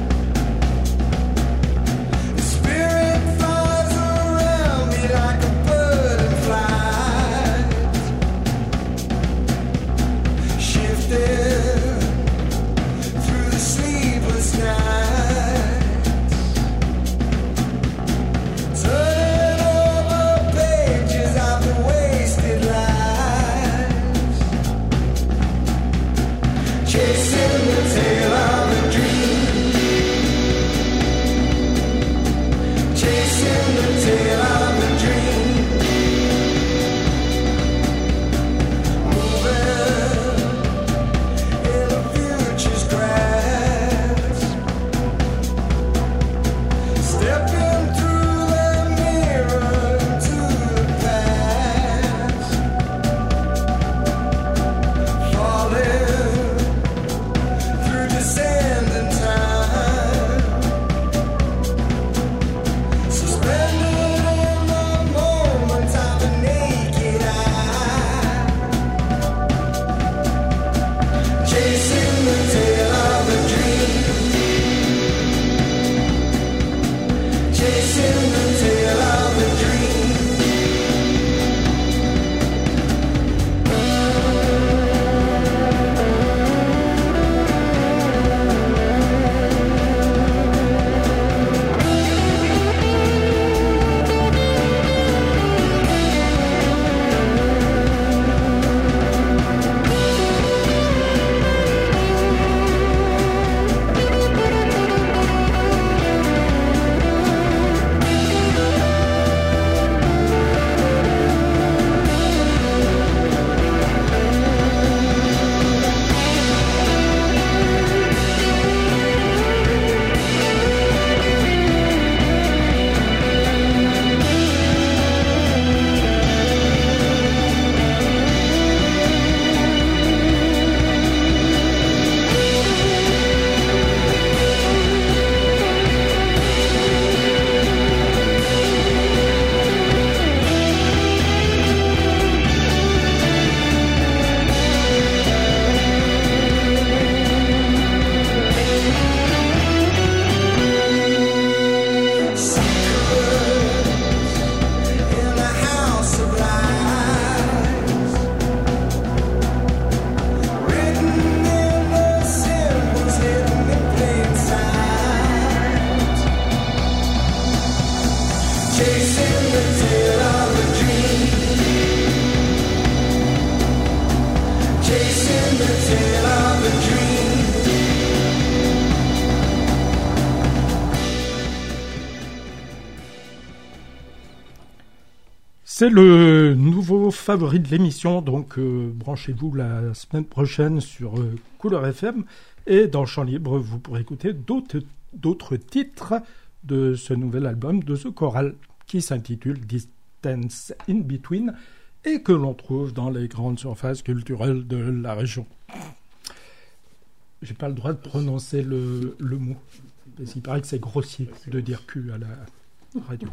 C'est le nouveau favori de l'émission, donc euh, branchez-vous la semaine prochaine sur euh, Couleur F M. Et dans Champ Libre, vous pourrez écouter d'autres, d'autres titres de ce nouvel album de The Choral qui s'intitule Distance in Between et que l'on trouve dans les grandes surfaces culturelles de la région. J'ai pas le droit de prononcer le, le mot. Parce qu'il paraît que c'est grossier de dire cul à la radio.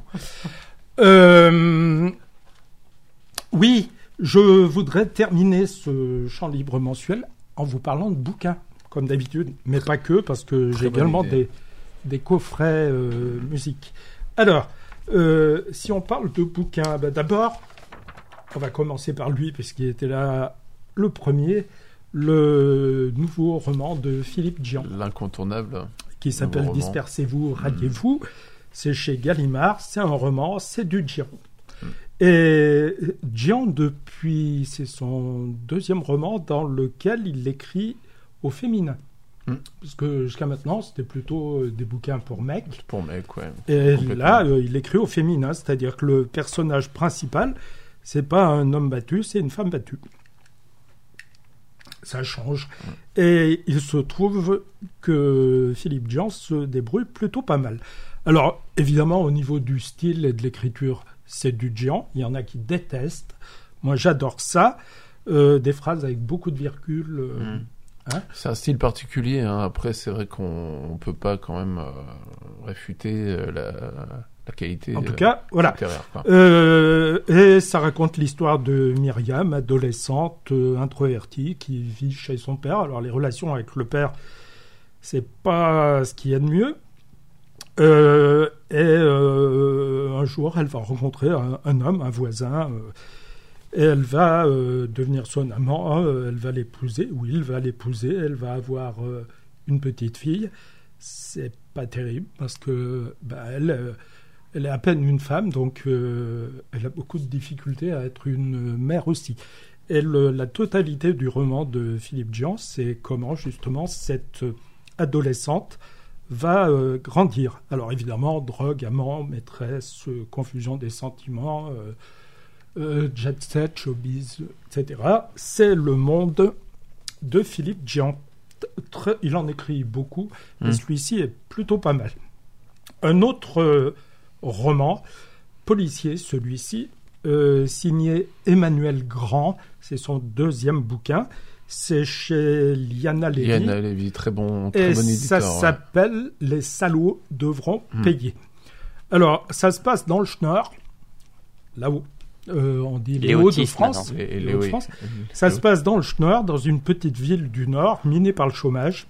Euh, oui, je voudrais terminer ce champ libre mensuel en vous parlant de bouquins, comme d'habitude, mais pas que, parce que Très j'ai bonne également idée. des, des coffrets euh, musique. Alors, euh, si on parle de bouquins, ben d'abord, on va commencer par lui, puisqu'il était là le premier, le nouveau roman de Philippe Gian, L'incontournable. qui s'appelle roman. Dispersez-vous, radiez-vous. C'est chez Gallimard, c'est un roman, c'est du Gian. Mm. Et Gian, depuis, c'est son deuxième roman dans lequel il écrit au féminin. Mm. Parce que jusqu'à maintenant, c'était plutôt euh, des bouquins pour mecs. Pour mec, ouais. Et Complètement. là, euh, il écrit au féminin, c'est-à-dire que le personnage principal, c'est pas un homme battu, c'est une femme battue. Ça change. Et il se trouve que Philippe Gian se débrouille plutôt pas mal. Alors, évidemment, au niveau du style et de l'écriture, c'est du Gian. Il y en a qui détestent. Moi, j'adore ça. Euh, des phrases avec beaucoup de virgules. euh, Mm. hein. C'est un style particulier. Hein. Après, c'est vrai qu'on ne peut pas quand même euh, réfuter euh, la, la qualité En tout euh, cas, voilà. littéraire. Quoi. Euh, et ça raconte l'histoire de Myriam, adolescente euh, introvertie, qui vit chez son père. Alors, les relations avec le père, c'est pas ce qu'il y a de mieux. Euh, et euh, un jour, elle va rencontrer un, un homme, un voisin, euh, et elle va euh, devenir son amant, euh, elle va l'épouser, ou il va l'épouser, elle va avoir euh, une petite fille. C'est pas terrible, parce que bah, elle, euh, elle est à peine une femme, donc euh, elle a beaucoup de difficultés à être une mère aussi. Et le, la totalité du roman de Philippe Gian, c'est comment justement cette adolescente va euh, grandir. Alors évidemment, drogue, amant, maîtresse, euh, confusion des sentiments, euh, euh, jet set, showbiz, et cetera. C'est le monde de Philippe Gian. Très, il en écrit beaucoup, Mmh. et celui-ci est plutôt pas mal. Un autre euh, roman, policier, celui-ci, euh, signé Emmanuel Grand, c'est son deuxième bouquin. C'est chez Liana Lévy. Liana Lévy, très bon, très Et bon ça éditeur. ouais. s'appelle Les salauds devront Hmm. payer. Alors, ça se passe dans le Schnorr, là-haut. Euh, on dit les, Les Hauts de autistes, France. Et- et les les- Hauts de oui. France. Mhm. Ça Les- se passe dans le Schnorr, dans une petite ville du Nord, minée par le chômage.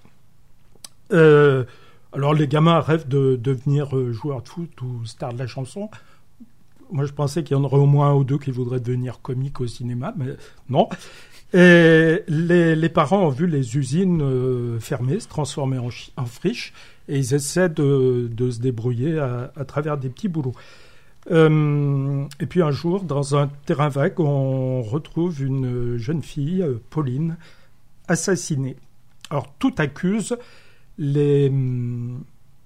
Euh, alors, les gamins rêvent de devenir euh, joueurs de foot ou stars de la chanson. Moi, je pensais qu'il y en aurait au moins un ou deux qui voudraient devenir comiques au cinéma, mais non. Et les, les parents ont vu les usines euh, fermer, se transformer en, chi- en friches, et ils essaient de, de se débrouiller à, à travers des petits boulots. Euh, et puis un jour, dans un terrain vague, on retrouve une jeune fille, euh, Pauline, assassinée. Alors tout accuse les, hum,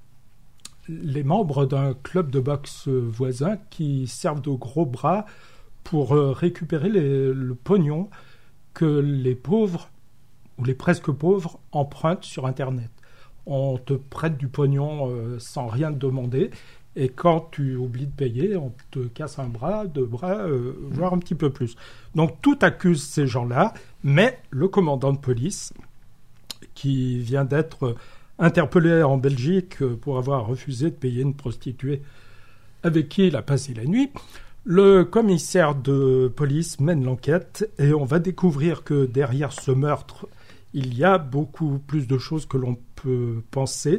les membres d'un club de boxe euh, voisin qui servent de gros bras pour euh, récupérer les- le pognon que les pauvres, ou les presque pauvres, empruntent sur Internet. On te prête du pognon euh, sans rien te demander, et quand tu oublies de payer, on te casse un bras, deux bras, euh, voire un petit peu plus. Donc tout accuse ces gens-là, mais le commandant de police, qui vient d'être interpellé en Belgique pour avoir refusé de payer une prostituée avec qui il a passé la nuit, le commissaire de police mène l'enquête et on va découvrir que derrière ce meurtre, il y a beaucoup plus de choses que l'on peut penser.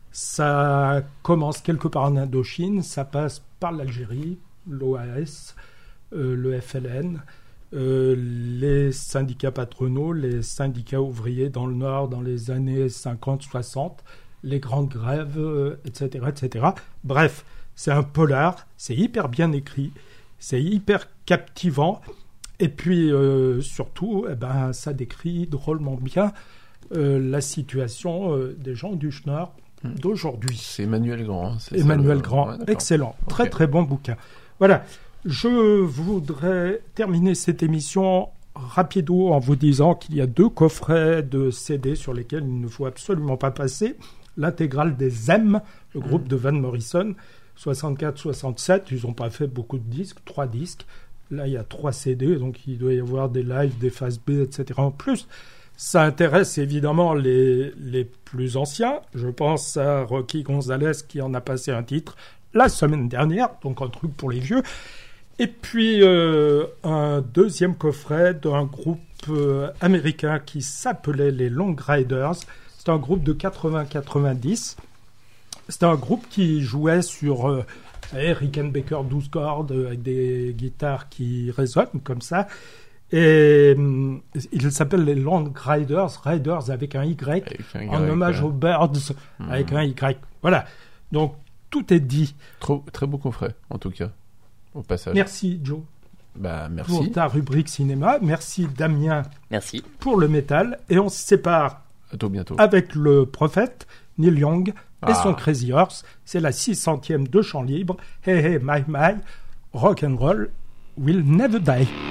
Ça commence quelque part en Indochine, ça passe par l'Algérie, l'O A S, euh, le F L N, euh, les syndicats patronaux, les syndicats ouvriers dans le Nord dans les années cinquante soixante, les grandes grèves, euh, et cetera, et cetera. Bref, c'est un polar, c'est hyper bien écrit, c'est hyper captivant, et puis euh, surtout, eh ben, ça décrit drôlement bien euh, la situation euh, des gens du Schnorr d'aujourd'hui. C'est Emmanuel Grand. hein, c'est ça, Emmanuel le- Grand, ouais, d'accord. excellent, très Ok. très bon bouquin. Voilà, je voudrais terminer cette émission rapido en vous disant qu'il y a deux coffrets de C D sur lesquels il ne faut absolument pas passer. l'intégrale des M, le groupe de Van Morrison, soixante-quatre soixante-sept. Ils n'ont pas fait beaucoup de disques, trois disques. Là, il y a trois C D, donc il doit y avoir des lives, des phases B, et cetera. En plus, ça intéresse évidemment les, les plus anciens. Je pense à Rocky Gonzalez qui en a passé un titre la semaine dernière, donc un truc pour les vieux. Et puis, euh, un deuxième coffret d'un groupe euh, américain qui s'appelait les Long Riders. C'est un groupe de quatre-vingts quatre-vingt-dix. C'était un groupe qui jouait sur euh, Rickenbacker douze cordes euh, avec des guitares qui résonnent comme ça. Et euh, il s'appelle les Long Riders, Riders avec un Y, avec un Y en hommage ouais. aux Birds mmh. avec un Y. Voilà. Donc, tout est dit. Trop, très beau coffret, en tout cas, au passage. Merci, Joe. Bah, merci. Pour ta rubrique cinéma. Merci, Damien. Merci. Pour le métal. Et on se sépare. À tout bientôt. Avec le prophète, Neil Young, ah. et son Crazy Horse. C'est la six centième de Chant Libre. Hey, hey, my, my. Rock and roll will never die.